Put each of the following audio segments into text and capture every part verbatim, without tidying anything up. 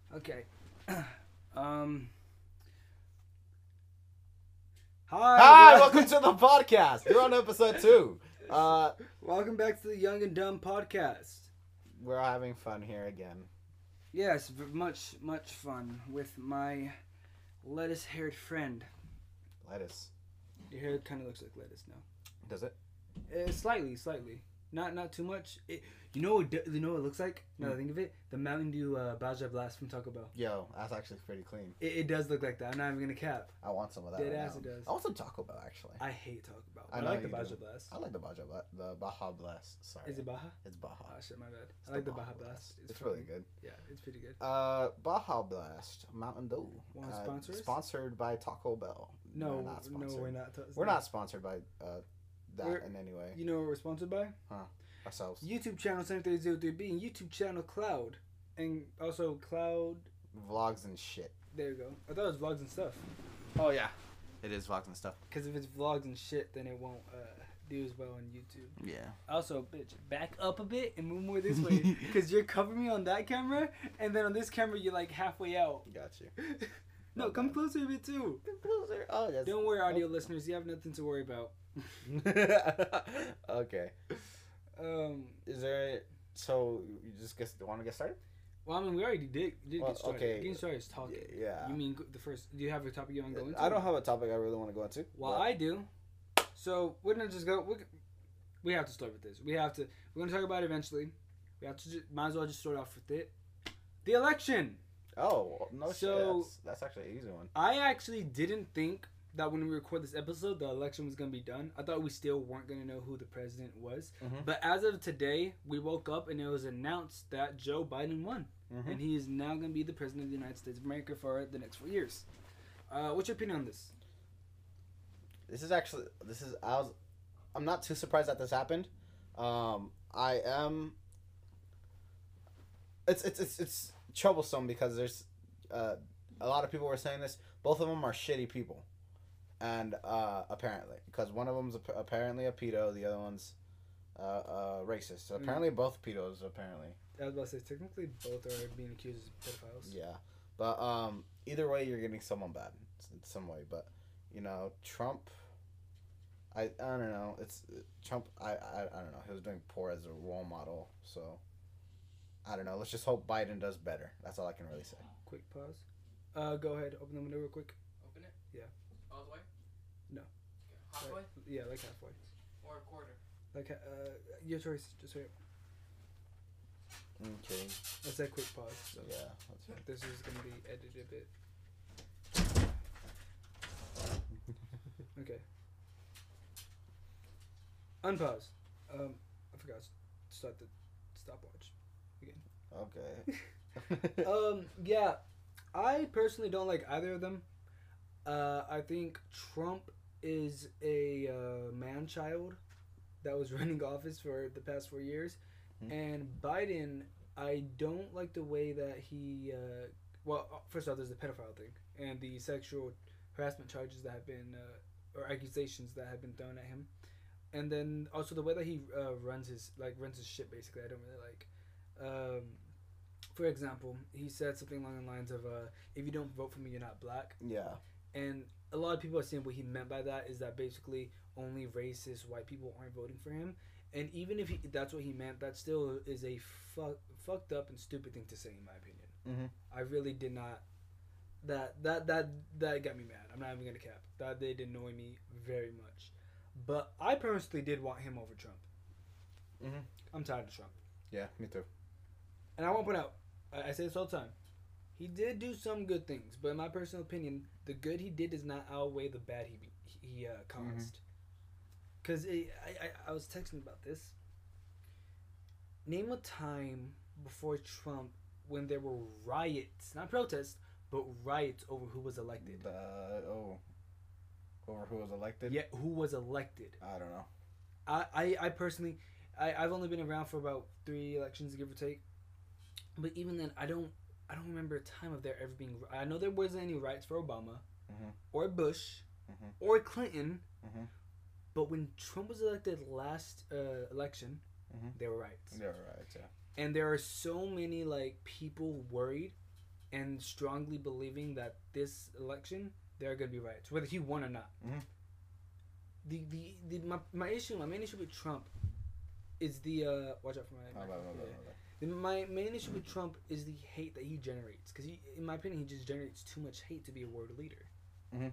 Okay. um. Hi, Hi. wel- welcome to the podcast. You're on episode two. Uh, Welcome back to the Young and Dumb podcast. we're having fun here again. Yes, v- much much fun with my lettuce-haired friend. Lettuce. Your hair kind of looks like lettuce now. Does it? Uh, slightly, slightly. Not not too much. It, you know what? You know what it looks like? Now that I think of it, the Mountain Dew uh, Baja Blast from Taco Bell. Yo, that's actually pretty clean. It, it does look like that. I'm not even gonna cap. I want some of that. Dead right ass now. it does. I want some Taco Bell actually. I hate Taco Bell. I I, know like the you Baja do. Blast. I like the Baja Blast. The Baja Blast. Sorry. Is it Baja? It's Baja. Oh shit, my bad. It's I like the Baja Blast. It's, fun. really good. Yeah, it's pretty good. Uh, Baja Blast Mountain Dew. Want to Uh, sponsor us? Sponsored by Taco Bell. No, We're not no, sponsored. we're not. T- We're not sponsored by uh, that We're- in any way. You know what we're sponsored by? Ourselves. YouTube channel seven three zero three B and YouTube channel Cloud. And also Cloud. Vlogs and shit. There you go. I thought it was vlogs and stuff. Oh yeah, it is vlogs and stuff. Because if it's vlogs and shit, then it won't uh, do as well on YouTube. Yeah. Also, bitch, back up a bit and move more this way. Because you're covering me on that camera, and then on this camera, you're like halfway out. Got you. No, Not come bad. closer a bit too. Closer. Oh, that's. Don't worry, audio listeners. You have nothing to worry about. Okay. Um, Is there? So you just guess want to get started? well, I mean, we already did, did Well, get started. okay. Getting started is talking. Yeah. You mean go- the first? Do you have a topic you want to go into? I don't have a topic I really want to go into. Well, but- I do. So we're gonna just go. We we have to start with this. We have to. We're gonna talk about it eventually. We have to. Just, might as well just start off with it. The election. Oh no! So- shit. That's, that's actually an easy one. I actually didn't think that when we record this episode, the election was gonna be done. I thought we still weren't gonna know who the president was. Mhm. But as of today, we woke up and it was announced that Joe Biden won, Mhm. and he is now gonna be the president of the United States of America for the next four years. Uh, what's your opinion on this? This is actually this is I was I'm not too surprised that this happened. Um, I am. It's it's it's it's troublesome because there's uh, a lot of people were saying this. Both of them are shitty people, and uh, apparently because one of them's ap- apparently a pedo, the other one's uh, uh, racist. So Mm. apparently both pedos apparently. I was about to say technically both are being accused as pedophiles. Yeah, but um, either way you're getting someone bad in some way. But you know Trump. I, I don't know. It's Trump. I, I I don't know. He was doing poor as a role model. So I don't know. Let's just hope Biden does better. That's all I can really say. Quick pause. Uh, go ahead. Open the window real quick. Open it? Yeah. All the way? No. Okay. Halfway? Right. Yeah, like halfway. Or a quarter? Like uh, your choice. Just wait. Okay. Let's say quick pause. So Yeah. That's fine. this is gonna be edited a bit. Okay. Unpause. Um, I forgot to start the stopwatch again. Okay. Um, yeah, I personally don't like either of them. Uh, I think Trump is a uh, man-child that was running office for the past four years, Hmm. and Biden, I don't like the way that he. Uh, well, uh, first off, there's the pedophile thing and the sexual harassment charges that have been uh, or accusations that have been thrown at him, and then also the way that he uh, runs his like runs his shit. Basically, I don't really like. Um, for example, he said something along the lines of, uh, "If you don't vote for me, you're not black." Yeah. And a lot of people are saying what he meant by that is that basically only racist white people aren't voting for him. And even if he, that's what he meant, that still is a fuck, fucked up and stupid thing to say, in my opinion. Mm-hmm. I really did not. That that that that got me mad. I'm not even gonna cap. That did annoy me very much. But I personally did want him over Trump. Mm-hmm. I'm tired of Trump. Yeah. Me too. And I won't point out, I, I say this all the time, he did do some good things, but in my personal opinion, the good he did does not outweigh the bad he be, he uh, caused. Because I, I, I was texting about this. Name a time before Trump when there were riots, not protests, but riots over who was elected. The oh, over who was elected? Yeah, who was elected. I don't know. I, I, I personally, I, I've only been around for about three elections, give or take. But even then, I don't I don't remember a time of there ever being. I know there wasn't any riots for Obama, Mhm. or Bush, Mhm. or Clinton. Mhm. But when Trump was elected last uh, election, Mhm. there were riots. You're right. Yeah. And there are so many like people worried and strongly believing that this election there are going to be riots, whether he won or not. Mhm. The, the the my, my issue, my main issue with Trump is the uh watch out for my. Oh, my blah, blah, blah, yeah. blah. The- My main issue with Trump is the hate that he generates, because he, in my opinion, he just generates too much hate to be a world leader. Mhm.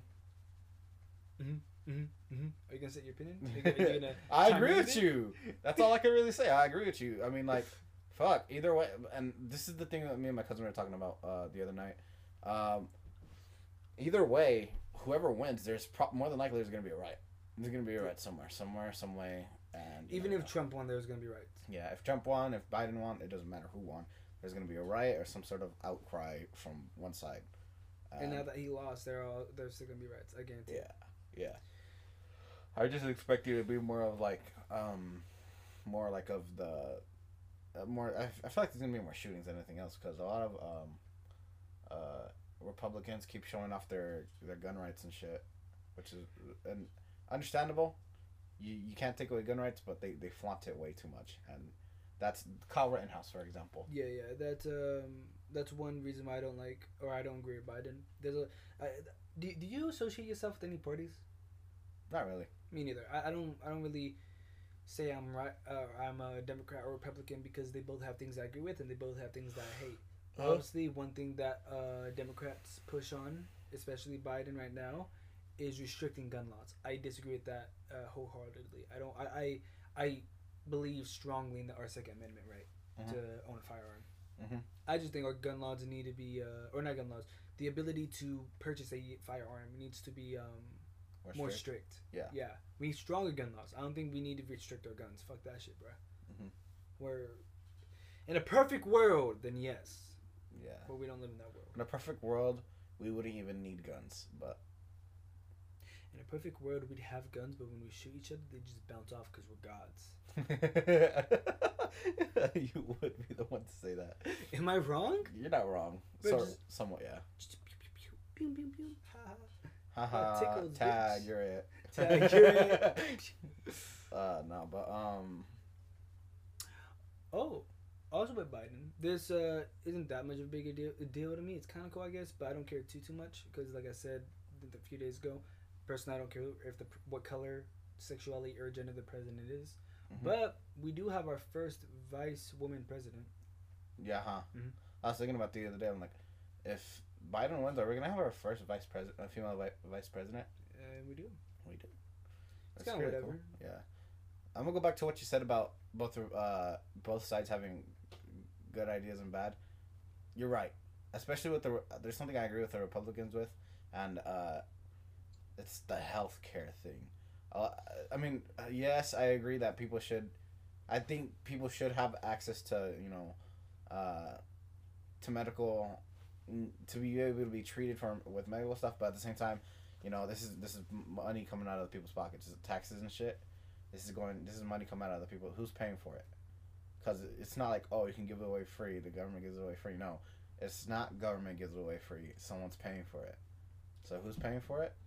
Mhm. Mhm. Mhm. Are you gonna say your opinion? Are you gonna, are you gonna I chime agree in with with it? you. That's all I can really say. I agree with you. I mean, like, fuck. Either way, and this is the thing that me and my cousin were talking about uh, the other night. Um, either way, whoever wins, there's pro- more than likely there's gonna be a riot. There's gonna be a riot somewhere, somewhere, some way, and you Even know, if Trump won, there's gonna be riots. yeah, if Trump won, if Biden won, it doesn't matter who won. There's gonna be a riot or some sort of outcry from one side. And now that he lost, there are there's still gonna be riots. I guarantee. Yeah, yeah. I just expect you to be more of like, um, more like of the, uh, more. I, I feel like there's gonna be more shootings than anything else because a lot of um, uh, Republicans keep showing off their their gun rights and shit, which is and understandable. You you can't take away gun rights, but they they flaunt it way too much, and that's Kyle Rittenhouse, for example. Yeah, yeah. That's um that's one reason why I don't like or I don't agree with Biden. There's a I, do do you associate yourself with any parties? Not really. Me neither. I, I don't I don't really say I'm right. Uh, I'm a Democrat or Republican because they both have things I agree with and they both have things that I hate. Uh-huh. Obviously, one thing that uh, Democrats push on, especially Biden right now, is restricting gun laws. I disagree with that uh, wholeheartedly. I don't. I, I I believe strongly in the our Second Amendment right Mhm. to own a firearm. Mhm. I just think our gun laws need to be, uh, or not gun laws, the ability to purchase a firearm needs to be um, more strict. strict. Yeah. Yeah. We need stronger gun laws. I don't think we need to restrict our guns. Fuck that shit, bro. Mhm. We're in a perfect world, then yes, Yeah. but we don't live in that world. In a perfect world, we wouldn't even need guns, but In a perfect world, we'd have guns, but when we shoot each other, they just bounce off because we're gods. you would be the one to say that. Am I wrong? You're not wrong. But So, just- somewhat, yeah. Just pew, pew, pew, pew, pew, pew. Ha, ha. Haha. tickled, Tag, bitch. you're it. Tag, you're it. uh, no, but um, Oh, also with Biden, this uh, isn't that much of a big a deal, a deal to me. It's kind of cool, I guess, but I don't care too too much because, like I said a few days ago, personally, I don't care if the what color, sexuality, or gender the president is. Mhm. But we do have our first vice woman president. yeah, huh. Mhm. I was thinking about the other day. I'm like, if Biden wins, are we gonna have our first vice president, a female vi- vice president? Uh, we do. We do. It's kinda whatever. Yeah. I'm gonna go back to what you said about both uh both sides having good ideas and bad. You're right, especially with the there's something I agree with the Republicans with, and uh, it's the healthcare thing. Uh, I mean, uh, yes, I agree that people should. I think people should have access to you know, uh, to medical, to be able to be treated for with medical stuff. But at the same time, you know, this is this is money coming out of the people's pockets, taxes and shit. This is going. This is money coming out of the people. Who's paying for it? Because it's not like, oh, you can give it away free. The government gives it away free. No, it's not government gives it away free. Someone's paying for it. So who's paying for it?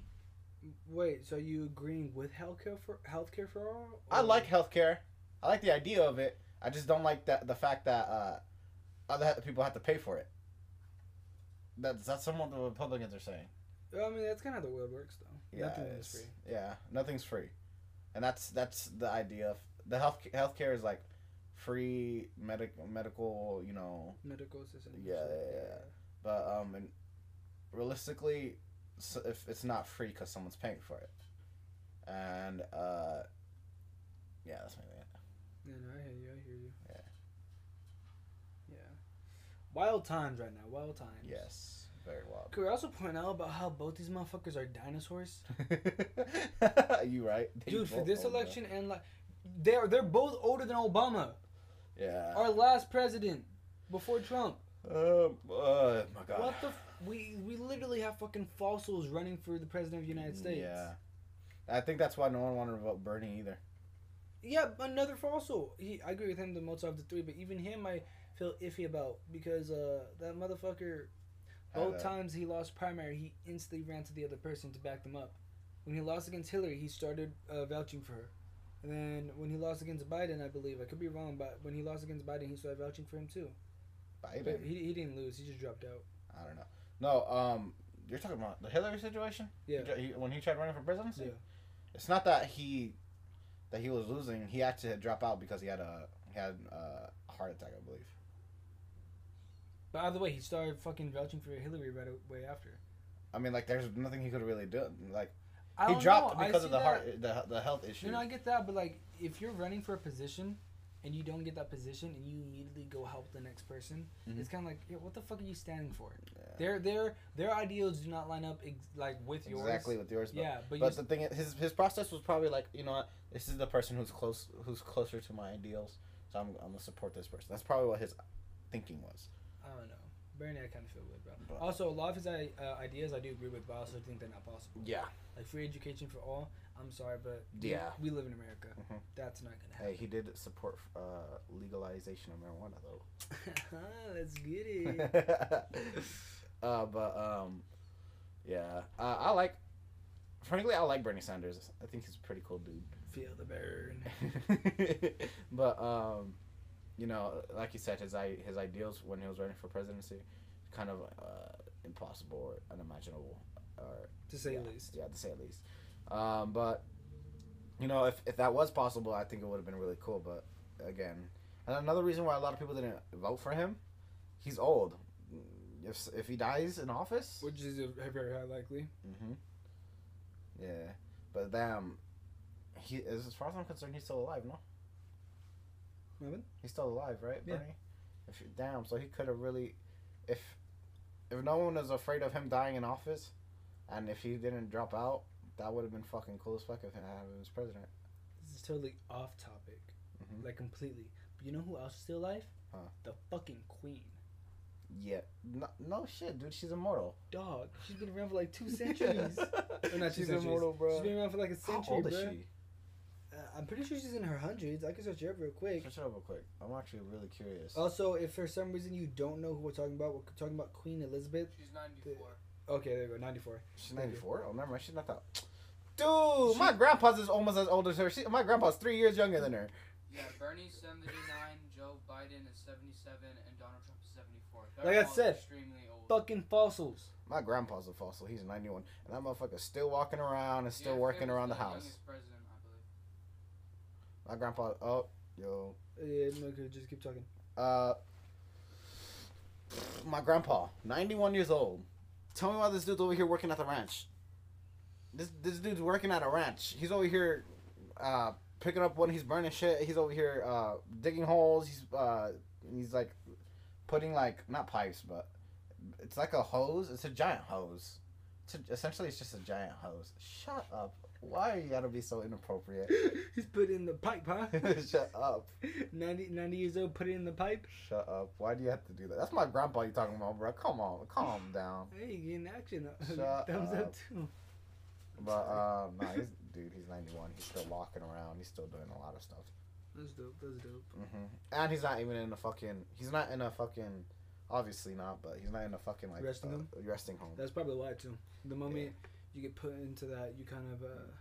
Wait, so are you agreeing with healthcare for healthcare for all? I or- like healthcare. I like the idea of it. I just don't like that the fact that uh, other people have to pay for it. That's that's somewhat the Republicans are saying. I mean, that's kind of how the world works, though. Yeah, Nothing is it's- free. Yeah, nothing's free, and that's that's the idea of the health healthcare is like free medic medical. You know, Medical assistance. and Yeah, shit, yeah, yeah. but um, and realistically, so if it's not free because someone's paying for it, and uh, yeah, that's my thing. Yeah, no, I hear you. I hear you. Yeah. Yeah. Wild times right now. Wild times. Yes, very wild. Could we also point out about how both these motherfuckers are dinosaurs? you right, They Dude, for both this own that. election and like, they're they're both older than Obama, Yeah. our last president, before Trump. Um. Uh, my God. What the? F- we we literally have fucking fossils running for the president of the United States. Yeah. I think that's why no one wanted to vote Bernie either. Yeah, another fossil. He, I agree with him the most of the three, but even him I feel iffy about because uh that motherfucker, both Had a- times he lost primary, he instantly ran to the other person to back them up. When he lost against Hillary, he started uh, vouching for her. And then when he lost against Biden, I believe, I could be wrong, but when he lost against Biden, he started vouching for him too. Biden. He, he didn't lose. He just dropped out. I don't know. No, um, you're talking about the Hillary situation. Yeah. He, he, when he tried running for presidency. Yeah. It's not that he that he was losing. He had to drop out because he had a he had a heart attack, I believe. But either way, he started fucking vouching for Hillary right away after. I mean, like, there's nothing he could really do. Like, I he don't dropped know. I because see of the that. heart, the the health issue. No, no, I get that, but like, if you're running for a position and you don't get that position and you immediately go help the next person, Mhm. it's kind of like, yeah, what the fuck are you standing for? Yeah. Their their their ideals do not line up ex- like with yours. Exactly with yours. But, Yeah, but, but you, the thing is, his his process was probably like, you know what, this is the person who's close, who's closer to my ideals, so I'm I'm gonna support this person. That's probably what his thinking was. I don't know. Bernie, I kind of feel weird, bro. But- Also, a lot of his uh, ideas I do agree with, but I also think they're not possible. Yeah. Like free education for all. I'm sorry, but Yeah. we live in America. Mhm. That's not gonna Hey, happen. he did support uh, legalization of marijuana though. Let's get it. uh, but um, yeah, uh, I like. Frankly, I like Bernie Sanders. I think he's a pretty cool dude. Feel the burn. But um, you know, like you said, his i his ideals when he was running for presidency, kind of uh, impossible or unimaginable, or To say yeah, the least. Yeah, to say the least. Um, but you know, if if that was possible, I think it would have been really cool. But again, and another reason why a lot of people didn't vote for him, he's old. If if he dies in office, Which is a very high likely. hmm yeah, but damn, he as far as I'm concerned, he's still alive. No, Melvin? he's still alive, right, Yeah. Bernie? If you, damn, so he could have really, if if no one was afraid of him dying in office, and if he didn't drop out, that would have been fucking cool as fuck if he had him as president. This is totally off topic. Mhm. Like completely. But you know who else is still alive? Huh. The fucking queen. Yeah, no, no shit, dude. She's immortal. Dog. She's been around for like two centuries. Or not two She's centuries. immortal, bro. She's been around for like a How century, old is bro. she? Uh, I'm pretty sure she's in her hundreds. I can search it up real quick. Search it up real quick. I'm actually really curious. Also, if for some reason you don't know who we're talking about, we're talking about Queen Elizabeth. She's ninety-four. Okay, there you go, ninety-four. She's Thank you. ninety-four. Oh, never mind. She's not that. Dude, my grandpa's is almost as old as her. She, my grandpa's three years younger than her. Yeah, Bernie's seventy-nine, Joe Biden is seventy-seven, and Donald Trump is seventy-four. Like They're I all said, extremely old. Fucking fossils. My grandpa's a fossil. He's ninety-one, and that motherfucker's still walking around and still Yeah, working Clinton's around the house. youngest president, I believe. My grandpa. Oh, yo. Yeah, no, okay, just keep talking. Uh, my grandpa, ninety-one years old. Tell me why this dude's over here working at the ranch. This this dude's working at a ranch. He's over here, uh, picking up when he's burning shit. He's over here, uh, digging holes. He's uh, he's like, putting like not pipes, but it's like a hose. It's a giant hose. It's a, essentially, it's just a giant hose. Shut up. Why you gotta be so inappropriate? He's put it in the pipe, huh? Shut up. ninety, ninety years old, put it in the pipe. Shut up. Why do you have to do that? That's my grandpa you talking about, bro. Come on. Calm down. Hey, you in action. Shut Thumbs up, up. too. But, um, nah, he's, dude, he's ninety-one. He's still walking around. He's still doing a lot of stuff. That's dope. That's dope. hmm And he's not even in a fucking, he's not in a fucking, obviously not, but he's not in a fucking, like, Resting uh, home? resting home. That's probably why, too. The moment you get put into that, you kind of, uh,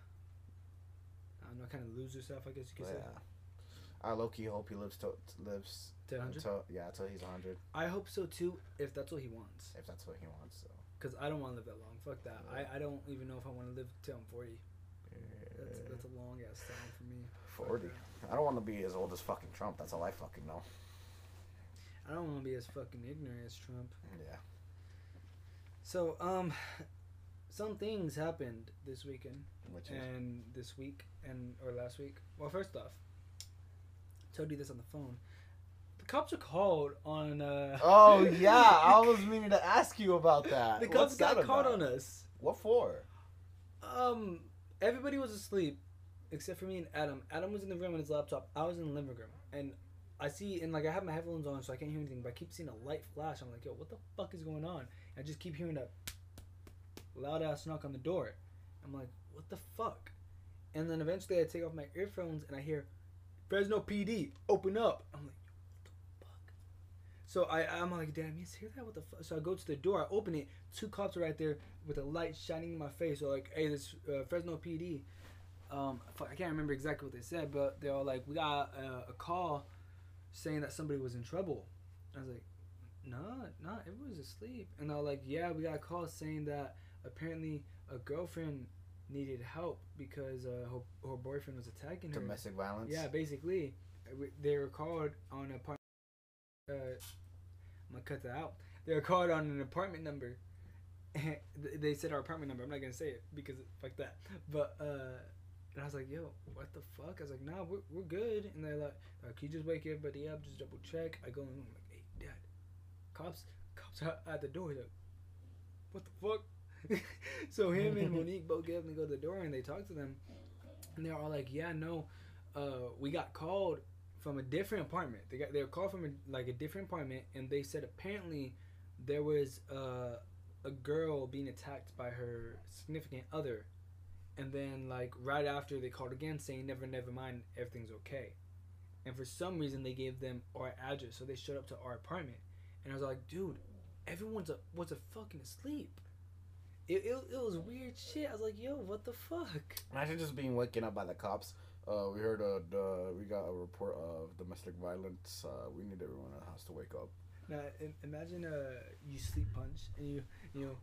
I don't know, kind of lose yourself, I guess you could Yeah. say. I low-key hope he lives to, lives To one hundred? until, yeah, until he's one hundred, I hope so, too, if that's what he wants. if that's what he wants, so. Because I don't want to live that long. Fuck that. Yeah. I, I don't even know if I want to live till I'm forty. That's, that's a long ass time for me. forty. I don't want to be as old as fucking Trump. That's all I fucking know. I don't want to be as fucking ignorant as Trump. Yeah. So, um, some things happened this weekend Which is, and this week and or last week. Well, first off, told you this on the phone. The cops are called on. Uh, oh, yeah. I was meaning to ask you about that. the What's cops got that caught about? on us. What for? Um, everybody was asleep except for me and Adam. Adam was in the room on his laptop. I was in the living room, and I see and like I have my headphones on, so I can't hear anything. But I keep seeing a light flash. I'm like, yo, what the fuck is going on? I just keep hearing that loud ass knock on the door. I'm like, what the fuck? And then eventually I take off my earphones and I hear Fresno P D open up. I'm like, what the fuck? So I I'm like, damn, you hear that? What the fuck? So I go to the door. I open it. Two cops are right there with a light shining in my face. So like, hey, this uh, Fresno P D. Um, fuck, I can't remember exactly what they said, but they're all like, we got uh, a call saying that somebody was in trouble. I was like, no, no, everyone's asleep. And they're like, yeah, we got a call saying that apparently a girlfriend needed help because uh, her, her boyfriend was attacking her. Domestic violence. Yeah, basically, uh, we- they were called on a part. Uh, I'm gonna cut that out. They were called on an apartment number. And th- they said our apartment number. I'm not gonna say it because fuck that. But uh, and I was like, yo, what the fuck? I was like, nah, we're, we're good. And they're like, uh, can you just wake everybody up? Just double check. I go in. I'm like, hey, dad, cops, cops out at the door. He's like, what the fuck? So him and Monique both get up and go to the door and they talk to them. And they're all like, yeah, no, uh, we got called from a different apartment. They got they were called from a, like a different apartment, and they said apparently there was uh, a girl being attacked by her significant other, and then like right after they called again saying never never mind, everything's okay. And for some reason they gave them our address, so they showed up to our apartment, and I was like, dude, everyone's a was a fucking asleep. It, it, it was weird shit. I was like, yo, what the fuck? Imagine just being waken up by the cops. Uh, we heard a uh, we got a report of domestic violence. Uh, we need everyone in the house to wake up. Now, in, imagine uh, you sleep punch and you you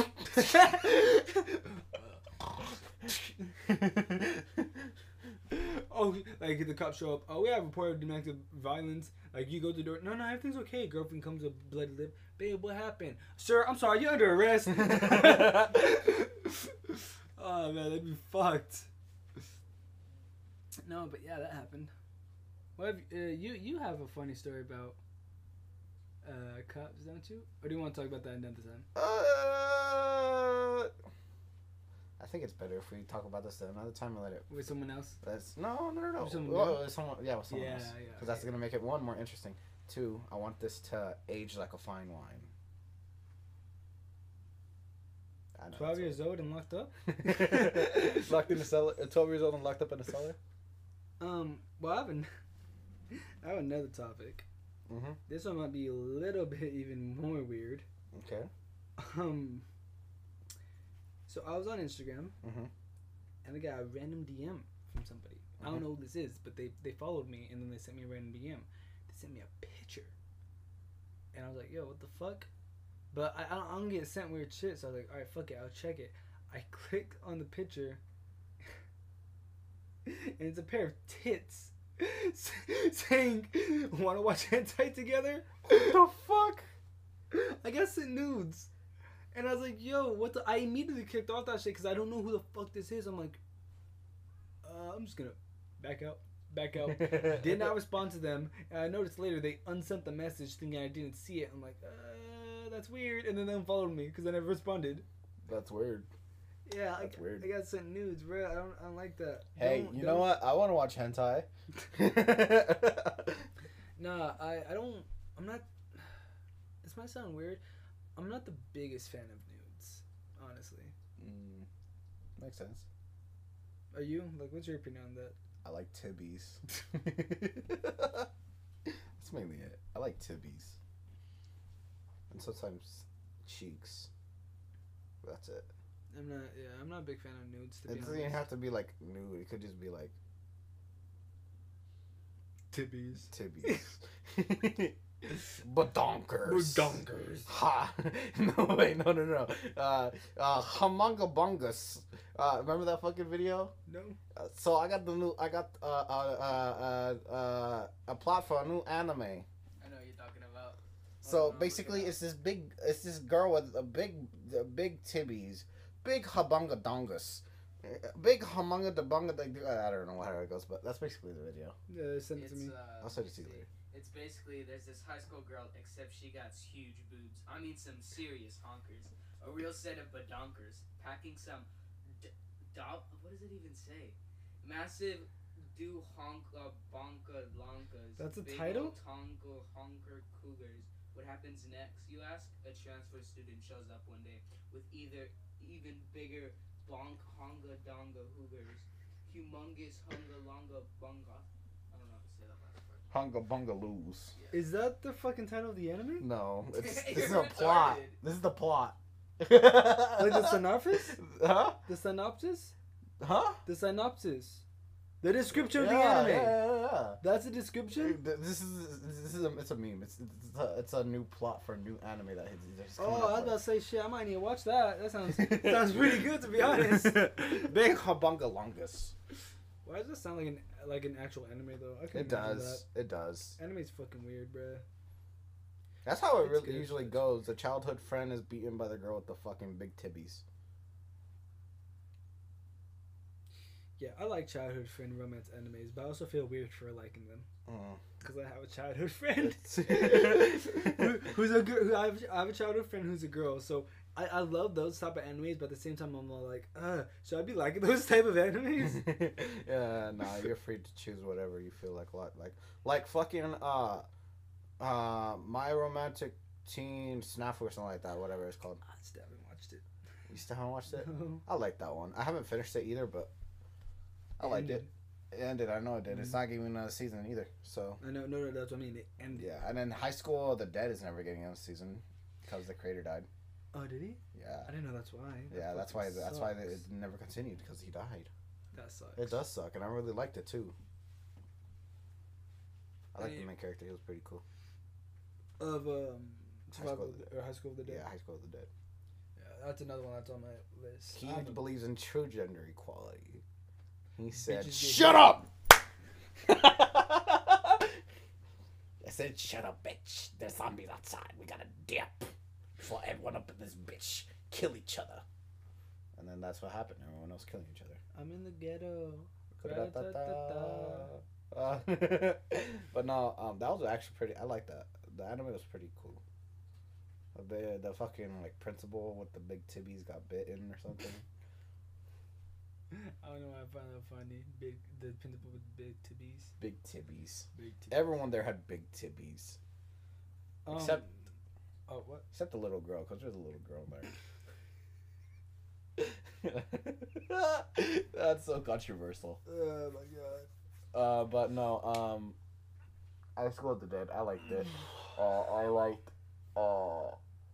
know. Oh, like the cops show up. Oh, we have a report of domestic violence. Like you go to the door. No, no, everything's okay. Girlfriend comes with bloody lip. Babe, what happened? Sir, I'm sorry. You're under arrest. Oh man, that'd be fucked. No, but yeah, that happened. What have, uh, you you have a funny story about uh, cops, don't you? Or do you want to talk about that another time? Uh, I think it's better if we talk about this another time and let it. With someone else? That's no, no, no, no. With someone Well, new? with someone, yeah, with someone Yeah, else. yeah, Because that's okay. gonna make it one more interesting. Two, I want this to age like a fine wine. I know, Twelve that's years old and locked up. what- locked in the cellar. uh, Twelve years old and locked up in the cellar. Um. Well, I have, an, I have another topic. Mhm. This one might be a little bit even more weird. Okay. Um. So I was on Instagram, Mhm. and I got a random D M from somebody. I don't Mhm. know who this is, but they they followed me, and then they sent me a random D M. They sent me a picture, and I was like, "Yo, what the fuck?" But I I don't, I don't get sent weird shit, so I was like, "All right, fuck it, I'll check it." I clicked on the picture, and it's a pair of tits saying, "Want to watch hentai together?" The fuck? I got sent nudes. And I was like, yo, what the... I immediately kicked off that shit because I don't know who the fuck this is. I'm like, uh, I'm just going to back out. Back out. Did not respond to them. And I noticed later they unsent the message thinking I didn't see it. I'm like, uh, that's weird. And then they unfollowed me because I never responded. That's weird. Yeah, That's I, weird. I got sent nudes, bro. I don't, I don't like that. Hey, Don't- you don't- know what? I want to watch hentai. Nah, I, I don't... I'm not... This might sound weird. I'm not the biggest fan of nudes, honestly. mm, makes sense. Are you? Like, what's your opinion on that? I like tibbies. That's mainly it. I like tibbies. And sometimes cheeks. That's it. I'm not. Yeah, I'm not a big fan of nudes. To It be doesn't even honest. have to be like nude. It could just be like Tibbies. tibbies. Badonkers. Badonkers. Ha. No, wait, no, no, no. Uh, uh, Humongabungus. Uh, remember that fucking video? No. Uh, so I got the new, I got uh, uh, uh, uh, uh, a plot for a new anime. I know what you're talking about. So Hold on, basically, look it it's this big, it's this girl with a big, a big tibbies, big habunga dongus, big humanga dabunga. I don't know how it goes, but that's basically the video. Uh, send it It's, to me. uh, I'll send it to you see, later. It's basically there's this high school girl, except she got huge boobs. I mean, some serious honkers. A real set of badonkers, packing some. D- do- what does it even say? Massive do honka bonka lonkas. That's a big title? old Tonka honker cougars. What happens next, you ask? A transfer student shows up one day with either even bigger bonk honga donga hoogers, humongous hunga longa bunga. I don't know how to say that last part. Hunga bungaloos. Is that the fucking title of the anime? No, it's this You're is a plot. retarded. This is the plot. Like the synopsis? Huh? The synopsis? Huh? The synopsis. The description of the Yeah, anime. yeah, yeah, yeah. That's the description. This is this is a, it's a meme. It's it's a, it's a new plot for a new anime that he's just coming Oh, up I was with. about to say shit. I might need to watch that. That sounds sounds pretty good, to be honest. Big Habunga Longus. Why does that sound like an like an actual anime though? I It does. It does. That. Anime's fucking weird, bruh. That's how it It's really good, usually but- goes. The childhood friend is beaten by the girl with the fucking big tibbies. Yeah, I like childhood friend romance animes, but I also feel weird for liking them Mm. because I have a childhood friend It's- who, who's a girl. Who I, have, I have a childhood friend who's a girl, so I, I love those type of animes. But at the same time, I'm all like, uh, should I be liking those type of animes? Yeah, nah, you're free to choose whatever you feel like. Like, like, like fucking uh, uh, My Romantic Teen Snafu or something like that. Whatever it's called. I still haven't watched it. You still haven't watched it? No. I like that one. I haven't finished it either, but I liked it. It ended. I know it did. It's Mhm. not giving another season either. So I know, no, no, that's what I mean. It ended. yeah, and then High School of the Dead is never getting another season because the creator died. Oh, did he? Yeah, I didn't know that's why. That yeah. That's why. fucking That's why sucks. it never continued because he died. That sucks. It does suck, and I really liked it too. I like the I- main character. He was pretty cool. Of um, High Survival School of the, or High School of the Dead. Yeah, High School of the Dead. Yeah, that's another one that's on my list. He I haven't- believes in true gender equality. He said, Bitches get "Shut hit." up." I said, "Shut up, bitch. There's zombies outside. We gotta dip before everyone up in this bitch kill each other." And then that's what happened. Everyone else killing each other. I'm in the ghetto. Uh, but no, um, that was actually pretty. I like that. The anime was pretty cool. The the fucking like principal with the big tibbies got bitten or something. I don't know why I find that funny. Big, the principal with big tibbies. Big tibbies. Big tibbies. Everyone there had big tibbies, Um, except Oh, what? except the little girl, because there's a little girl there. That's so controversial. Oh my god. Uh, but no, um, High School of the Dead. I liked it. Uh, I liked. Uh,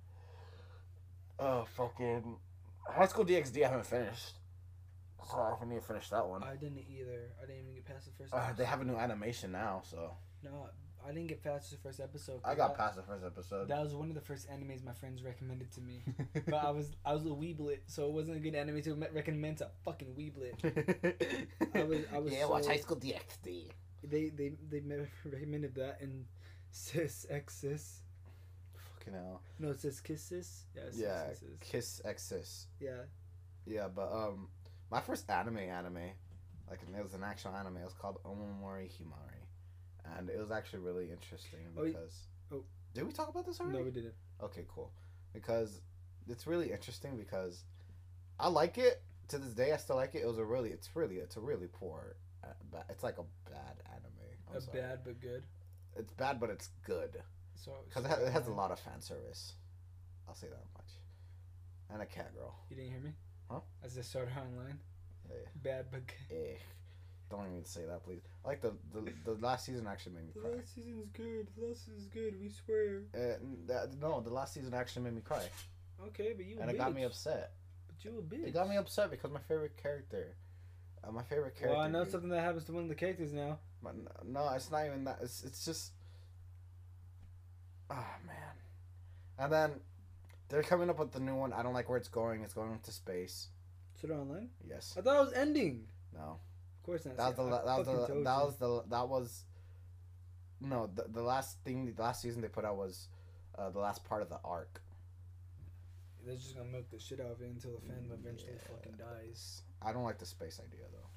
uh, fucking High School D X D. I haven't finished, so I need to finish that one. I didn't either. I didn't even get past the first. Uh, episode. they have a new animation now, so No, I didn't get past the first episode. 'cause I got that, past the first episode. That was one of the first animes my friends recommended to me. But I was I was a weeblet, so it wasn't a good anime to me- recommend to a fucking weeblet. I was- I was yeah, watch so- High School D X D. They they they me- recommended that and cis x cis. Fucking hell. No, it says kiss sis. Yeah, it says Yeah, cis, cis. Kiss X Sis. Yeah. Yeah, but um, my first anime anime, like it was an actual anime. It was called Omomori Himari, and it was actually really interesting Oh, y- because. oh. Did we talk about this already? No, we didn't. Okay, cool. Because it's really interesting because I like it to this day. I still like it. It was a really, it's really, it's a really poor. Uh, ba- it's like a bad anime. I'm A sorry. bad but good. It's bad, but it's good So because it, ha- it has a lot of fan service. I'll say that much. And a cat girl. You didn't hear me? Huh? As I started online. Eh, Bad but good. eh. Don't even say that, please. I like the, the the last season actually made me The cry. last season's good. The last season's good. We swear. Uh, n- that, no, the last season actually made me cry, Okay, but you. A and it bitch. got me upset. But you a bitch. It got me upset because my favorite character, uh, my favorite character. Well, I know dude. something that happens to one of the characters now. But n- no, it's not even that. It's it's just. Ah man, and then they're coming up with the new one. I don't like where it's going. It's going into space. So they're online. Yes. I thought it was ending. No. Of course not. That was the See, la- I that was fucking the told that you. was the that was. No, the the last thing the last season they put out was, uh, the last part of the arc. They're just gonna milk the shit out of it until the fandom eventually Yeah. fucking dies. I don't like the space idea though.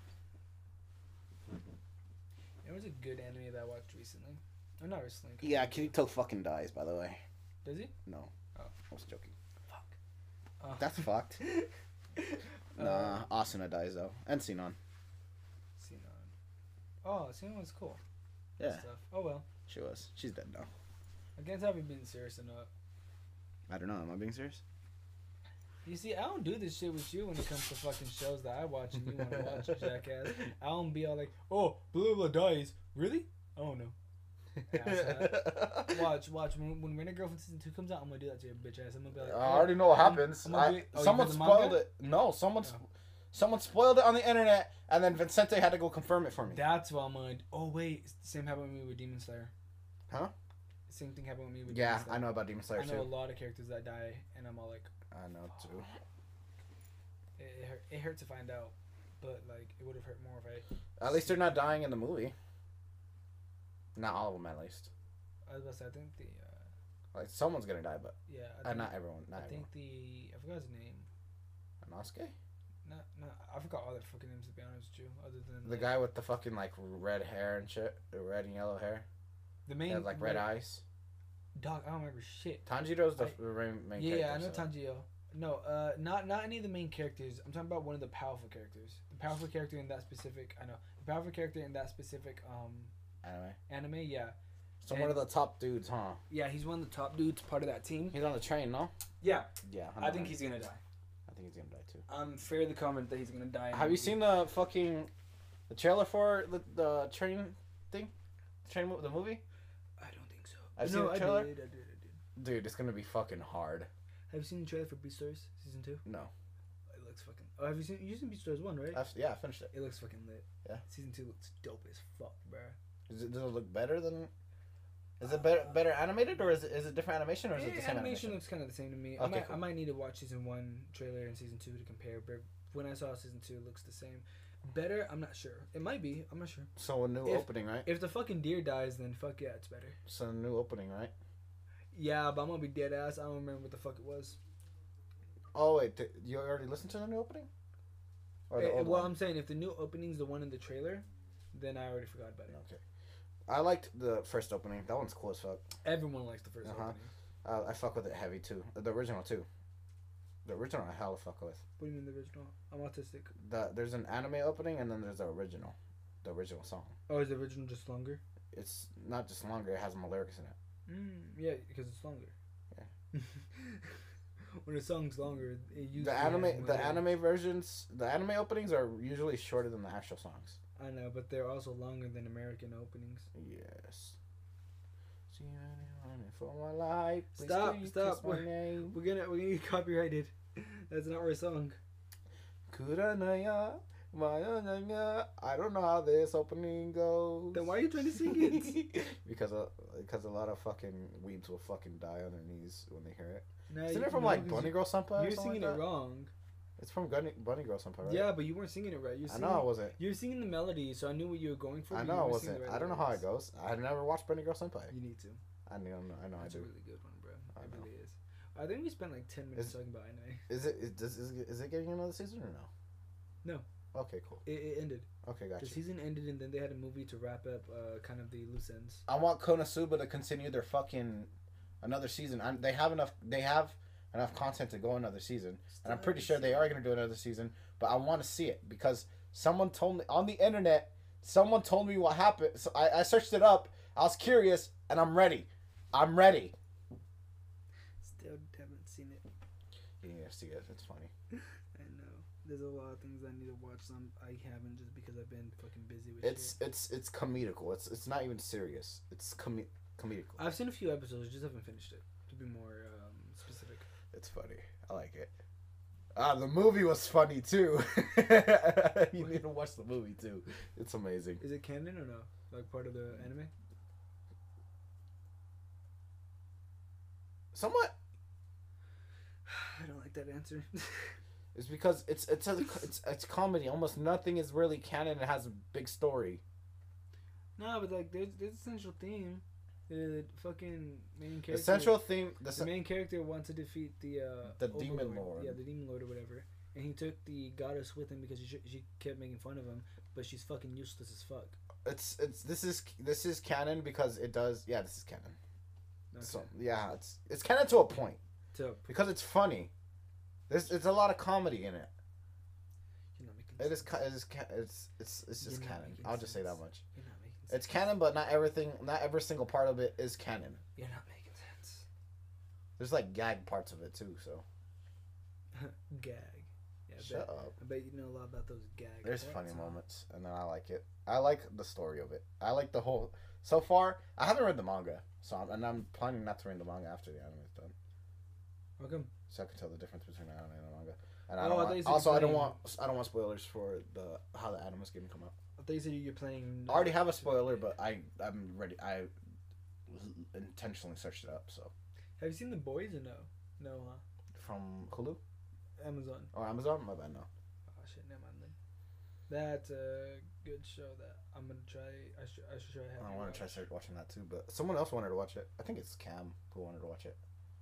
There was a good anime that I watched recently. Or not recently. a couple Yeah, weeks ago. Kirito fucking dies. By the way. Does he? No. Oh. I was joking. Oh. That's fucked. Uh, Nah, Asuna dies though, and Sinon. Sinon. Oh, Sinon was cool. Yeah, Stuff. Oh well. she was. She's dead now. I can't tell if you're being serious or not. I don't know. Am I being serious? You see, I don't do this shit with you when it comes to fucking shows that I watch and you want to watch, jackass. I don't be all like, oh, blah, blah, dies. Really? I don't know. Asshat. Watch, watch. When, when Rent a Girlfriend Season two comes out, I'm going to do that to your bitch ass. I'm going to be like, I already know what I'm- happens. I'm gonna I, be- oh, you someone read the spoiled manga? it. No, someone, Oh. Someone spoiled it on the internet, and then Vincente had to go confirm it for me. That's what I'm gonna. Oh wait, it's the same happened with me with Demon Slayer. Huh? Same thing happened with me with. Yeah, Demon Slayer. I know about Demon Slayer I know too. a lot of characters that die, and I'm all like, I know too. it, it, hurt, it hurt to find out, but like it would have hurt more if I. At least they're not dying in the movie. Not all of them, at least. I was about to say, I think the. Uh, Like someone's gonna die, but yeah. I uh, think, not everyone. Not I everyone. think the. I forgot his name. Inosuke? Not, not. I forgot all their fucking names to be honest with you. Other than The like, guy with the fucking like red hair and shit, the red and yellow hair, the main. and like red red- eyes. Dog, I don't remember shit. Tanjiro's the, I- the main, main Yeah, character. I know so- Tanjiro. No, uh, not not any of the main characters. I'm talking about one of the powerful characters. The powerful character in that specific. I know the powerful character in that specific um Anime. anime. Yeah, So one of the top dudes, huh? yeah, he's one of the top dudes, part of that team. He's on the train, no? Yeah, Yeah. I think he's gonna die. I think he's gonna die too. I'm fairly confident that he's gonna die. in the Have you movie. seen the fucking the trailer for the, the train thing? Train mo- the movie? I don't think so. I've no, seen the I trailer. did, I did, I did. Dude, it's gonna be fucking hard. Have you seen the trailer for Beastars season two? No. It looks fucking. Oh, have you seen? You seen Beastars one, right? I've, yeah, I finished it. It looks fucking lit. Yeah. Season two looks dope as fuck, bro. Is it, does it look better than? Is it better better animated or is it is it different animation or is Yeah, it the same animation animation? looks kind of the same to me. I Okay, might, cool. I might need to watch season one trailer and season two to compare. But when I saw season two, it looks the same. Better, I'm not sure. It might be. I'm not sure. So a new If- opening, right? If the fucking deer dies, then fuck yeah, it's better. So a new opening, right? Yeah, but I'm gonna be dead ass. I don't remember what the fuck it was. Oh wait, did you already listened to the new opening? Or the Eh, old well, one? I'm saying if the new opening's the one in the trailer, then I already forgot about it. Okay. I liked the first opening. That one's cool as fuck. Everyone likes the 1st Uh-huh. opening. Uh, I fuck with it heavy too. The original too. The original I hella fuck with. What do you mean the original? I'm autistic. The there's an anime opening and then there's the original, the original song. Oh, is the original just longer? It's not just longer; it has more lyrics in it. Mm, yeah, because it's longer. Yeah. When a song's longer, it usually The has anime, more the lyrics. anime versions, the anime openings are usually shorter than the actual songs. I know, but they're also longer than American openings. Yes. See, I'm running for my life. Please Stop, please stop. kiss my name. We're gonna we're gonna get copyrighted. That's not our song. Kuranaya, Mayanaya. I don't know how this opening goes. Then why are you trying to sing it? because a, because a lot of fucking weebs will fucking die on their knees when they hear it. No, Isn't you- it from no, like 'cause Bunny you- Girl Senpai? or You're something singing like it that? wrong. It's from Bunny, Bunny Girl Senpai, right? Yeah, but you weren't singing it right. You're I singing, know I wasn't. You're singing the melody, so I knew what you were going for. I but know you I weren't singing wasn't. the right I don't know how it lyrics. goes. I never watched Bunny Girl Senpai. You need to. I know. I know. I That's a do. really good one, bro. I It know. really is. I think we spent like ten minutes Is- talking about anime. Is it is, does, is it is it getting another season or no? No. Okay, cool. It, it ended. Okay, The gotcha. season ended, and then they had a movie to wrap up, uh, kind of the loose ends. I want Konosuba to continue their fucking another season. I'm, they have enough. They have enough content to go another season, and I'm pretty sure they are going to do another season. But I want to see it because someone told me on the internet. Someone told me what happened. So I, I searched it up. I was curious, and I'm ready. I'm ready. Still haven't seen it. Yeah, see it. It's funny. I know. There's a lot of things I need to watch. Some I haven't just because I've been fucking busy with It's shit. it's it's comedical. It's it's not even serious. It's com comedical. I've seen a few episodes, just haven't finished it. To be more um, specific. It's funny. I like it. Ah, the movie was funny too. You need to watch the movie too. It's amazing. Is it canon or no? Like part of the anime? Somewhat. I don't like that answer. It's because it's it's a, it's it's comedy. Almost nothing is really canon. It has a big story. no, but like there's there's a central theme. The fucking main character. The central theme. The, The cen- main character wants to defeat the uh, The demon lord. Yeah, the demon lord or whatever. And he took the goddess with him because she, she kept making fun of him, but she's fucking useless as fuck. it's it's this is this is canon because it does. Yeah, this is canon. Okay. So yeah, it's it's canon to a point So because it's funny. There's it's a lot of comedy in it. you're not making It is. sense. ca- It is. ca- It's. It's. It's just You're not canon. making I'll just say that sense. much. You're not making sense. It's canon, but not everything. Not every single part of it is canon. You're not making sense. There's like gag parts of it too. So Gag. Yeah, I shut bet, up. I bet you know a lot about those gags. There's funny moments, and then I like it. I like the story of it. I like the whole. So far, I haven't read the manga, so I'm, and I'm planning not to read the manga after the anime is done. How come? so I can tell the difference between anime and manga. And I Oh, don't I want, thought you said also I don't playing- want I don't want spoilers for the how the anime's gonna come out. I thought you said you're playing. I already have a spoiler, but I I'm ready. I intentionally searched it up. So Have you seen The Boys or no? No, huh? from Hulu Amazon. or Amazon, my bad. No, Oh shit, never mind then. That's a good show that I'm gonna try. I should. I should try. I having want watch. to try start watching that too. But someone else wanted to watch it. I think it's Cam who wanted to watch it.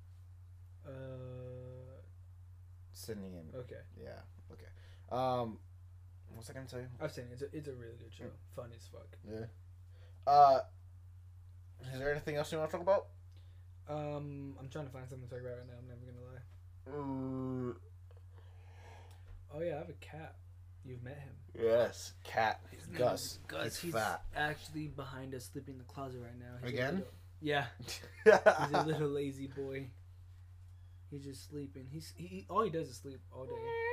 Uh. Sydney and Okay. yeah. Okay. Um, what was I gonna tell you? I've seen it. It's a, it's a really good show. Fun as fuck. Yeah. Uh, is there anything else you want to talk about? Um, I'm trying to find something to talk about right now. I'm never gonna lie. Mm, Oh yeah, I have a cat. You've met him. yes, cat. His name Gus. is Gus. He's He's fat. actually behind us, sleeping in the closet right now. He's a Again? little- yeah, he's a little lazy boy. He's just sleeping. He's he, he all he does is sleep all day.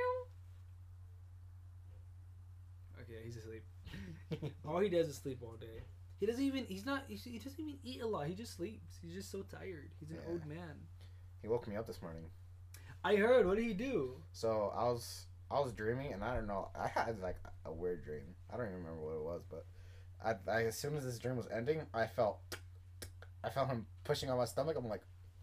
Okay, he's asleep. All he does is sleep all day. He doesn't even. He's not. He, he doesn't even eat a lot. He just sleeps. He's just so tired. He's an Yeah. old man. He woke me up this morning. I heard. What did he do? So I was I was dreaming, and I don't know. I had like a weird dream. I don't even remember what it was, but I, I as soon as this dream was ending, I felt I felt him pushing on my stomach. I'm like,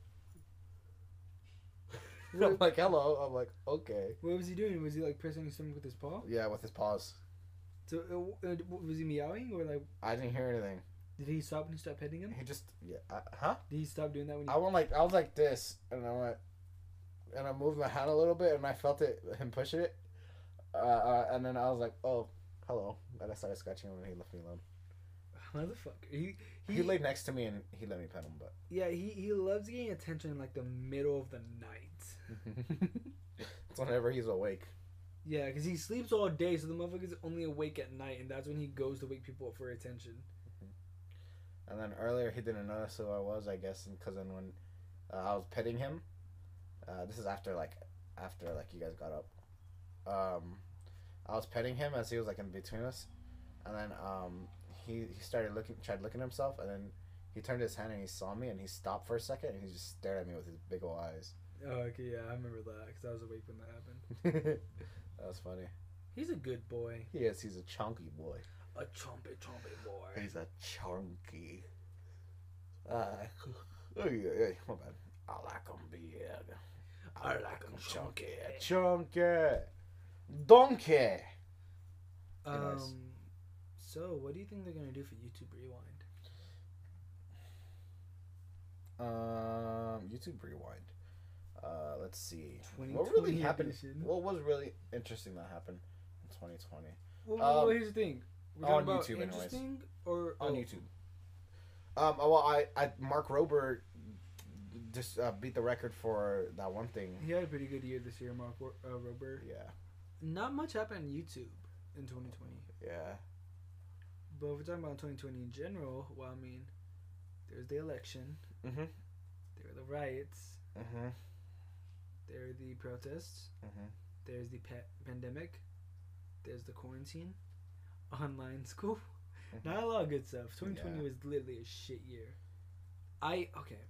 I'm like, hello. I'm like, okay. What was he doing? Was he like pressing his stomach with his paw? Yeah, with his paws. So uh, uh, was he meowing or like? I didn't hear anything. Did he stop when he stopped petting him? He just yeah. I, huh? Did he stop doing that when? He... I went like I was like this, and I went, and I moved my hand a little bit, and I felt it him pushing it, uh, uh, and then I was like, oh, hello, and I started scratching him, and he left me alone. Motherfucker. He he, He laid next to me, and he let me pet him, but yeah. He he loves getting attention in like the middle of the night. it's whenever he's awake. Yeah, because he sleeps all day, so the motherfucker's only awake at night, and that's when he goes to wake people up for attention. And then earlier he didn't notice who I was, I guess, because then when uh, I was petting him, uh, this is after like after like you guys got up. Um, I was petting him as he was like in between us, and then um, he he started looking, tried looking at himself, and then he turned his hand and he saw me, and he stopped for a second, and he just stared at me with his big old eyes. Oh, okay, yeah, I remember that because I was awake when that happened. That was funny. He's a good boy. He is. He's a chunky boy. A chompy, chompy boy. He's a chunky. Uh, oh yeah, yeah, my bad. I like him big. I like him chunky. Chunky. Donkey. Um, nice. so what do you think they're gonna do for YouTube Rewind? Um, YouTube Rewind. Uh, let's see. twenty What twenty really happened? edition. What was really interesting that happened in twenty twenty Well, well, Um, here's the thing. We're on talking about YouTube anyways. interesting or on oh, YouTube? Um, well, I, I Mark Rober just uh, beat the record for that one thing. He had a pretty good year this year, Mark Ro- uh, Rober. Yeah, Not much happened on YouTube in twenty twenty. yeah. But if we're talking about twenty twenty in general, well, I mean, there's the election, Mhm. there are the riots, Mhm. there are the protests, Mhm. there's the pa- pandemic, there's the quarantine, online school. Mhm. Not a lot of good stuff. twenty twenty Yeah. was literally a shit year. I okay.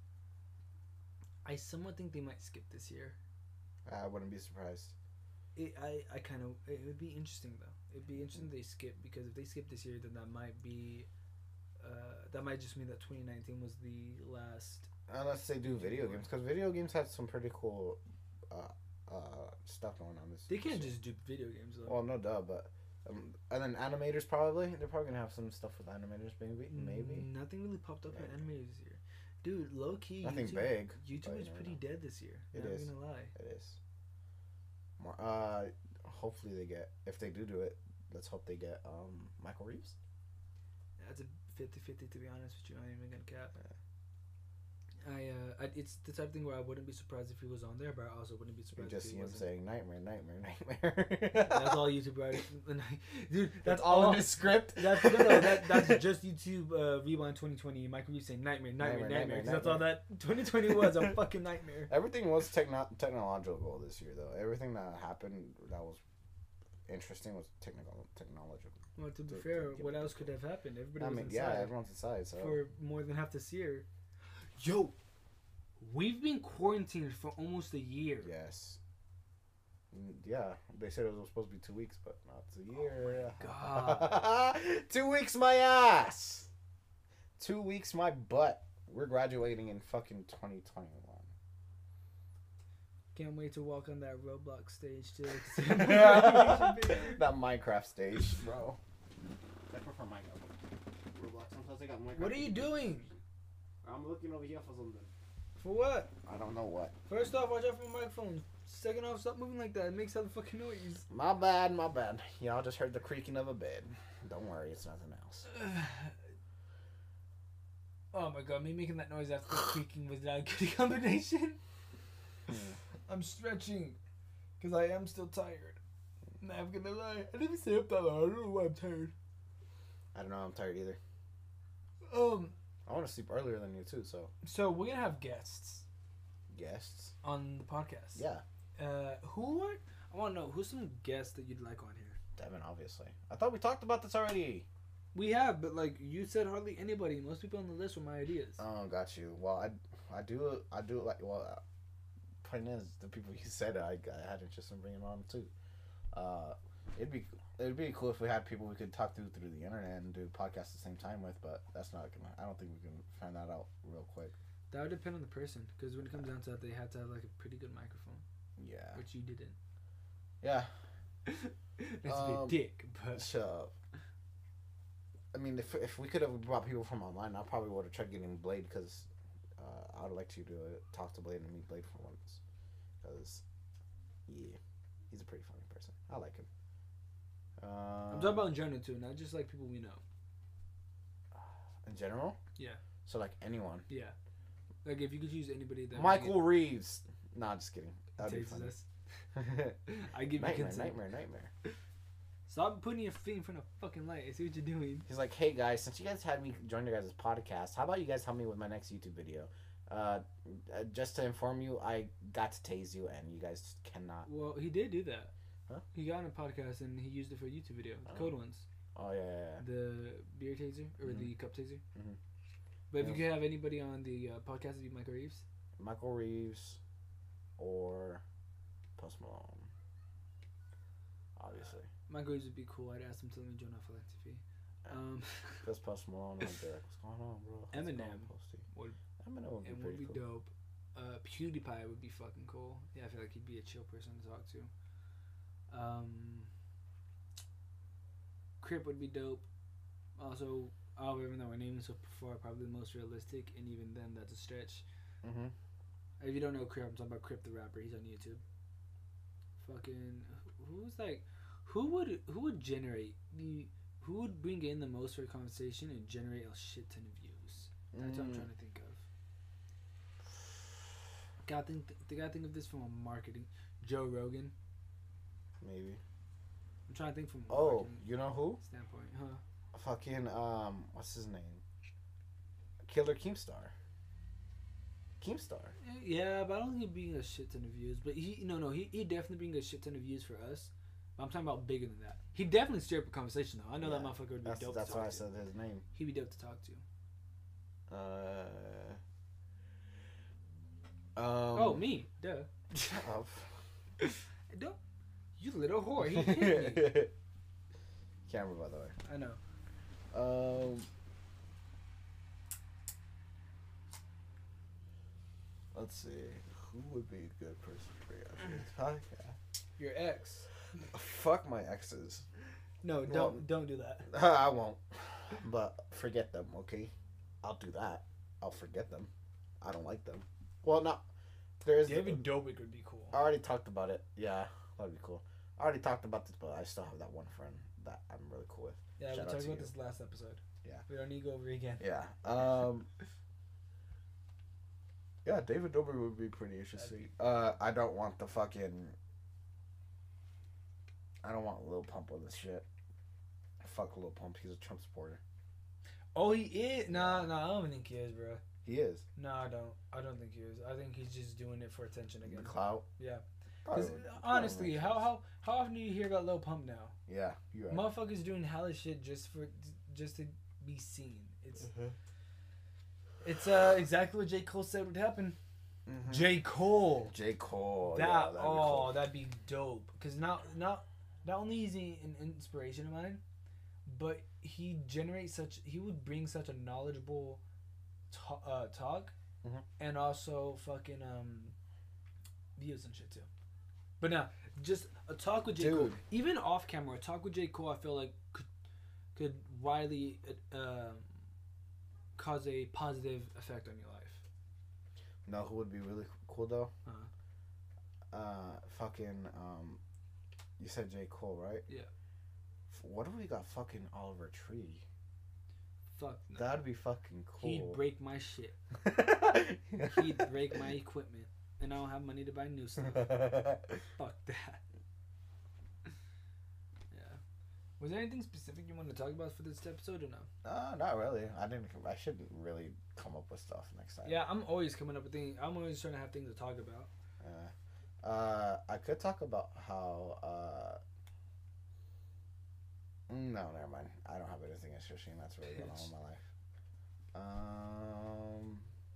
I somewhat think they might skip this year. I wouldn't be surprised. It, I, I kind of it would be interesting though. It'd be interesting if they skip because if they skip this year, then that might be, uh, that might just mean that twenty nineteen was the last. Unless they do video games, because video games had some pretty cool uh, uh, stuff going on this. They can't this year. just do video games though. Well, no duh, but um, and then animators probably they're probably gonna have some stuff with animators maybe maybe Mm, nothing really popped up Maybe. in animators this year, dude. Low key, nothing YouTube, big. YouTube but is you never pretty know. dead this year. It not is. gonna lie. It is. More, uh, hopefully they get if they do do it. Let's hope they get um Michael Reeves. That's a fifty-fifty to be honest with you. I'm not even gonna cap. I uh, I, it's the type of thing where I wouldn't be surprised if he was on there, but I also wouldn't be You surprised just if see he him wasn't. saying nightmare, nightmare, nightmare. That's all YouTube writers. Dude, that's, That's all in his script. That's no, no. That, that's just YouTube uh, Rewind twenty twenty. Michael Reeves saying nightmare, nightmare, Nightmare, nightmare. nightmare, Because that's all that twenty twenty was, a fucking nightmare. Everything was techno- technological this year, though. Everything that happened that was interesting was technical, technological. Well, to be To- fair, to get what people else to- could have happened? Everybody I was mean, inside yeah, everyone's inside, so for more than half this year. Yo, We've been quarantined for almost a year. Yes. Mm, Yeah, they said it was supposed to be two weeks, but not a year. God. Two weeks, my ass. Two weeks, my butt. We're graduating in fucking twenty twenty-one. Can't wait to walk on that Roblox stage too. That Minecraft stage, bro. I prefer Minecraft. Roblox. Sometimes I got Minecraft. What are you doing? I'm looking over here for something. For what? I don't know what. First off, watch out for my microphone. Second off, stop moving like that. It makes hella fucking noise. My bad, my bad. Y'all just heard the creaking of a bed. Don't worry, it's nothing else. Oh my god, me making that noise after creaking was not a good combination. I'm stretching. Because I am still tired. Not gonna lie. I didn't stay up that long. I don't know why I'm tired. I don't know, I'm tired either. Um, I want to sleep earlier than you too, so. so we're gonna have guests Guests? on the podcast. Yeah. Uh, who are, I want to know, who's some guests that you'd like on here? Devin, obviously. I thought we talked about this already. We have, but like, you said hardly anybody. Most people on the list were my ideas. Oh, got you. Well, I, I do, I do like, well, uh, point is, the people you said I, I had interest in bringing on too. Uh, it'd be, it'd be cool if we had people we could talk to through the internet and do podcasts at the same time with, but that's not gonna, I don't think we can find that out real quick. That would depend on the person, because when it comes down to it, they have to have like a pretty good microphone, Yeah. which you didn't. Yeah. That's Um, a bit dick, but So, I mean, if if we could have brought people from online, I probably would have tried getting Blade because uh, I would like you to talk to Blade and meet Blade for once. Because, yeah, he's a pretty funny person. I like him. Uh, I'm talking about in general too, not just like people we know. in general. Yeah. So like anyone. Yeah. Like if you could choose anybody that Michael Reeves. Nah, just kidding. That'd be takes funny. us, I give you nightmare, consent. nightmare, nightmare. Stop putting your feet in front of fucking light. I see what you're doing. He's like, hey guys, since you guys had me join your guys' podcast, how about you guys help me with my next YouTube video? Uh, uh, just to inform you, I got to tase you, and you guys cannot. Well, he did do that. Huh? He got on a podcast and he used it for a YouTube video. The Oh. code ones. Oh yeah, yeah, yeah. The beer taser or Mhm. the cup taser. Mhm. But if Yeah. you could have anybody on the uh, podcast, it'd be Michael Reeves. Michael Reeves, or Post Malone. Obviously, Michael Reeves would be cool. I'd ask him to let me join off F T V. Um, because Post Malone and Derek, what's going on, bro? How's it Eminem going, Posty? would- Eminem would be it would pretty be cool. dope. Uh, PewDiePie would be fucking cool. Yeah, I feel like he'd be a chill person to talk to. Um, Crip would be dope. Also, oh, even though we're naming so far, probably the most realistic, and even then, that's a stretch. Mm-hmm. If you don't know Crip, I'm talking about Crip the rapper. He's on YouTube. Fucking, who's like, who would who would generate the who would bring in the most for a conversation and generate a shit ton of views? That's what I'm Mm. trying to think of. Gotta think, th- gotta think of this from a marketing. Joe Rogan. Maybe. I'm trying to think from a Oh, marketing you know who? standpoint, huh? Fucking um, what's his name? Killer Keemstar. Keemstar. Eh, Yeah, but I don't think he'd bring a shit ton of views. But he, no, no, he he definitely bring a shit ton of views for us. But I'm talking about bigger than that. He definitely stir up a conversation though. I know that Yeah, motherfucker would be That's dope. that's to why talk I to. said his name. He'd be dope to talk to. Uh. Um, oh, me, duh. Shut up. Don't, you little whore. He hit me. Camera, by the way. I know. Um. Let's see. Who would be a good person to bring on this podcast? Your ex. Fuck my exes. No, don't Well- don't do that. I won't. But forget them, okay? I'll do that. I'll forget them. I don't like them. Well, no. There's. David Dobrik would be cool. I already talked about it. Yeah, that'd be cool. I already talked about this, but I still have that one friend that I'm really cool with. Yeah, we Shout out talked to about you. this last episode. Yeah. We don't need to go over it again. Yeah. Um. Yeah, David Dobrik would be pretty interesting. Uh, I don't want the fucking. I don't want Lil Pump with this shit. Fuck Lil Pump. He's a Trump supporter. Oh, he is. Nah, nah, I don't think he is, bro. He is. No, I don't. I don't think he is. I think he's just doing it for attention again. The clout. Yeah. Probably 'Cause would- probably honestly, makes how sense. how how often do you hear about Lil Pump now? Yeah, you're right. Motherfuckers doing hella shit just for just to be seen. It's Mhm. it's uh exactly what J. Cole said would happen. Mm-hmm. J. Cole. J. Cole. That yeah, that'd be oh, cool. that'd be dope. Cause not not not only is he an inspiration of mine, but he generates such. He would bring such a knowledgeable ta- uh, talk, Mhm. and also fucking um views and shit too. But now, just a talk with J. Dude. Cole, even off camera, a talk with J. Cole, I feel like could could widely uh, cause a positive effect on your life. No, who would be really cool though? Uh-huh. Uh, fucking um, you said J. Cole, right? Yeah. F- What if we got fucking Oliver Tree? Fuck. No. That'd be fucking cool. He'd break my shit. He'd break my equipment, and I don't have money to buy new stuff. Fuck that. Yeah. Was there anything specific you wanted to talk about for this episode or no? Uh, not really. I didn't. I shouldn't really come up with stuff next time. Yeah, I'm always coming up with things. I'm always trying to have things to talk about. Uh, uh, I could talk about how. Uh, no, never mind. I don't have anything interesting that's really going on in my life. Um,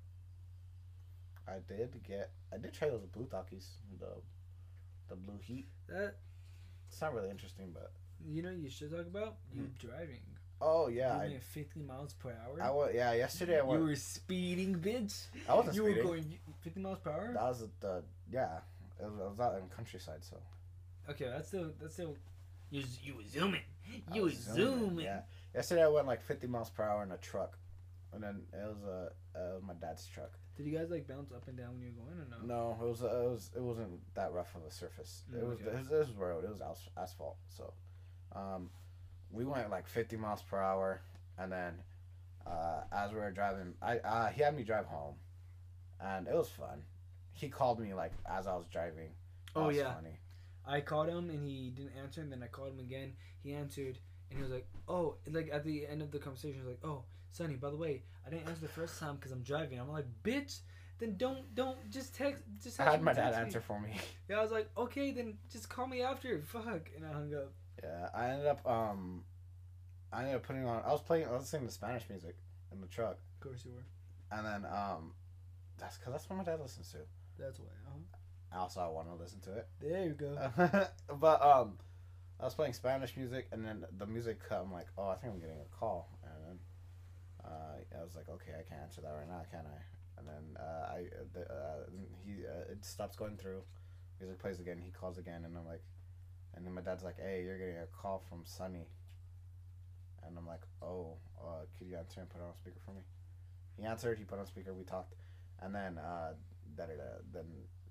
I did get. I did try those blue Takis, the, the blue heat. That It's not really interesting, but. you know you should talk about you driving. Oh yeah, Doing I. it fifty miles per hour. I was, yeah, yesterday I you went. were speeding, bitch. I wasn't You speeding. were going fifty miles per hour. That was the yeah. It was, I was out in countryside, so. Okay, that's still that's still. You was- you were zooming. I You was was zooming, zooming. Yeah. Yesterday I went like fifty miles per hour in a truck, and then it was a uh, it was my dad's truck. Did you guys like bounce up and down when you were going or no? No, it was uh, it was it wasn't that rough of a surface. It Mm, was okay. it was, it was road. It was as- asphalt. So, um, we went like fifty miles per hour, and then uh, as we were driving, I uh, he had me drive home, and it was fun. He called me like as I was driving. That Oh was yeah. funny. I called him and he didn't answer, and then I called him again. He answered, and he was like, "Oh," like at the end of the conversation, he was like, "Oh, Sonny, by the way, I didn't answer the first time because I'm driving." I'm like, "Bitch, then don't don't just text just." I text had me, my dad text me." answer for me. Yeah, I was like, "Okay, then just call me after." Fuck, and I hung up. Yeah, I ended up um, I ended up putting on. I was playing. I was listening to Spanish music in the truck, Of course you were. and then um, that's because that's what my dad listens to. That's why. Uh-huh. Also, I want to listen to it. There you go. But um, I was playing Spanish music, and then the music cut. I'm like, oh, I think I'm getting a call, and then uh, I was like, okay, I can't answer that right now, can I? And then uh, I the, uh, he uh, it stops going through. Music plays again. He calls again, and I'm like, and then my dad's like, hey, you're getting a call from Sonny. And I'm like, oh, uh, could you answer and put it on speaker for me? He answered. He put on speaker. We talked, and then uh, da da da. Then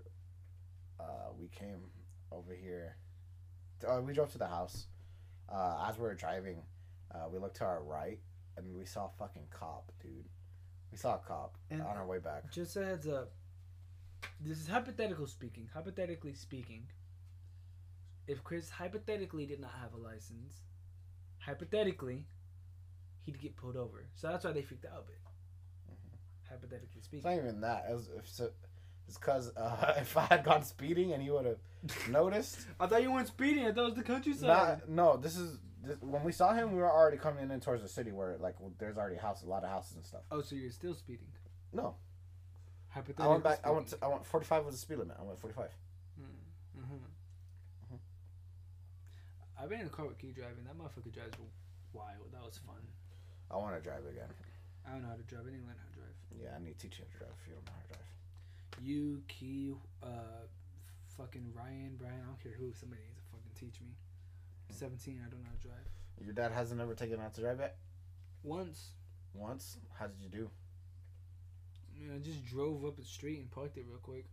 uh, we came over here. Uh, we drove to the house. Uh, as we were driving, uh, we looked to our right, and we saw a fucking cop, dude. We saw a cop And- on our way back. Just a heads up. This is hypothetical speaking. Hypothetically speaking, if Chris hypothetically did not have a license, hypothetically, he'd get pulled over. So that's why they freaked out a bit. Mm-hmm. Hypothetically It's speaking. not even that. It was, if so, it's because uh, if I had gone speeding and he would have noticed. I thought you weren't speeding. I thought it was the countryside. Not, no, this is this, when we saw him. We were already coming in towards the city where like there's already houses, a lot of houses and stuff. Oh, so you're still speeding? No, Hypothetically I went back. I speaking. went. To, I went. forty-five was the speed limit. I went forty-five. Mm-hmm. Mhm. I've been in a car with Key driving. That motherfucker drives wild. That was fun. I want to drive again. I don't know how to drive. I didn't learn how to drive. Yeah, I need to teach you how to drive if you don't know how to drive. You, Key, uh, fucking Ryan, Brian. I don't care who. Somebody needs to fucking teach me. seventeen. I don't know how to drive. Your dad hasn't ever taken out to drive yet. Once, Once. How did you do? you know, I just drove up the street and parked it real quick.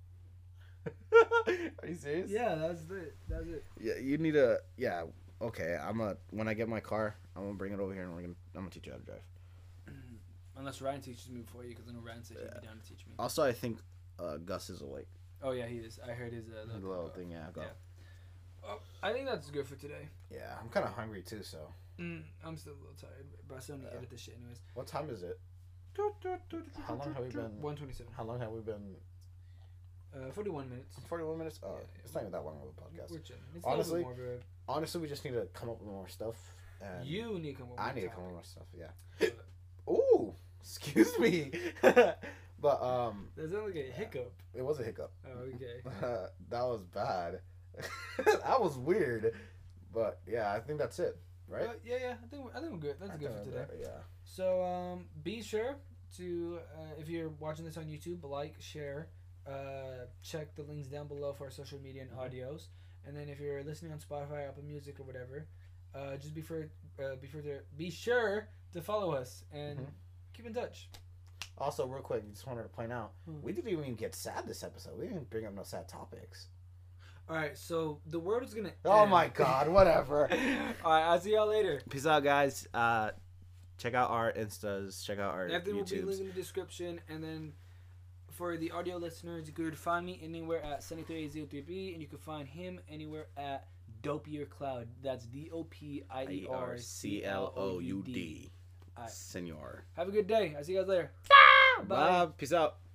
Are you serious? Yeah, that's it. That's it. Yeah, you need a. Yeah. Okay, I'm a. When I get my car, I'm gonna bring it over here and we're gonna. I'm gonna teach you how to drive. Unless Ryan teaches me before you, because I know Ryan said he'd Yeah. be down to teach me. Also, I think uh, Gus is awake. Oh yeah, he is. I heard his uh, The little, little uh, thing, yeah. Go. yeah. Oh, I think that's good for today. Yeah, I'm kind of hungry too. So, Mm, I'm still a little tired, but I still need to Yeah. edit this shit anyways. what time is it? How long have we been? one twenty-seven. How long have we been? Uh, forty-one minutes. Forty-one minutes. Oh, Yeah, yeah. it's not even that long of a podcast. We're chilling. It's Honestly, a little bit more of Honestly, we just need to come up with more stuff. a, And you need to come up with I a need to come up topic. with more stuff. Yeah. But Ooh, excuse me. But um, That sounds like a hiccup. it was a hiccup. Oh, okay. That was bad. That was weird. But yeah, I think that's it, right? Uh, yeah, yeah. I think we're, I think we're good. That's I good think for we're today. there, Yeah. So um, be sure to uh, if you're watching this on YouTube, like, share, uh, check the links down below for our social media and audios, and then if you're listening on Spotify, Apple Music, or whatever, uh, just be sure uh, be sure to be sure to follow us and Mhm. keep in touch. Also, real quick, just wanted to point out, Hmm. we didn't even get sad this episode. We didn't bring up no sad topics. All right, so the world is gonna. Oh end. my God! Whatever. All right, I'll see y'all later. Peace out, guys. Uh, check out our Instas. Check out our Everything will be YouTubes. linked in the description, and then for the audio listeners, you could find me anywhere at seventy-three eight oh three B, and you could find him anywhere at Dopier Cloud. That's D O P I E R C L O U D. Alright. Senor. Have a good day. I'll see you guys later. Bye. Peace out.